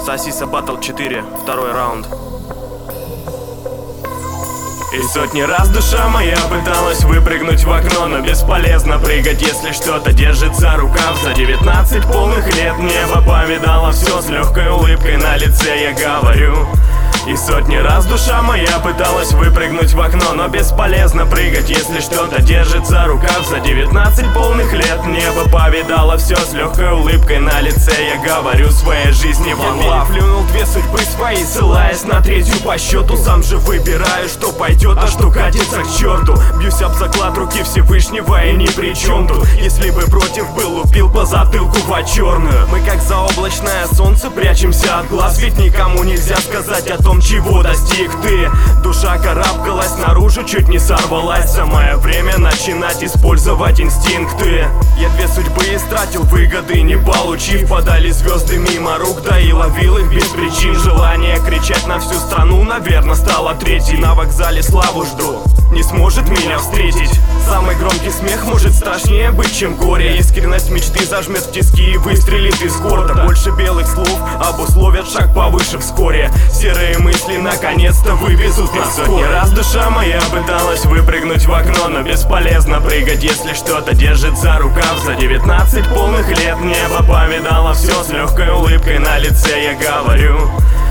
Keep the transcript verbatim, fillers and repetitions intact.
Сосиса Battle четыре, второй раунд. И сотни раз душа моя пыталась выпрыгнуть в окно, но бесполезно прыгать, если что-то держит за рукав. За девятнадцать полных лет небо повидало все, с легкой улыбкой на лице я говорю. И сотни раз душа моя пыталась выпрыгнуть в окно, но бесполезно прыгать, если что-то держит за рукав. За девятнадцать полных лет небо повидало все, с легкой улыбкой на лице я говорю своей жизни one love. Я плюнул две судьбы свои, ссылаясь на третью по счету. Сам же выбираю, что пойдет, а что катится к черту. Бьюсь об заклад руки Всевышнего и ни при чем тут. Если бы против был, упил по затылку во черную. Мы как заоблачное солнце прячемся от глаз, ведь никому нельзя сказать о том, чего достиг ты. Душа карабкалась наружу, чуть не сорвалась. Самое время начинать использовать инстинкты. Я две судьбы истратил, выгоды не получив. Подали звезды мимо рук, да и ловил их без причин. Желание кричать на всю страну, наверное, стало третий. На вокзале славу жду, не сможет меня встретить. Самый громкий смех может страшнее быть, чем горе. Искренность мечты зажмет в тиски и выстрелит из горда. Больше белых слов обусловят шаг повыше вскоре. Серые мысли наконец-то вывезут нас. Сотни раз душа моя пыталась выпрыгнуть в окно, но бесполезно прыгать, если что-то держит за рукав. За девятнадцать полных лет небо повидало все, с легкой улыбкой на лице я говорю.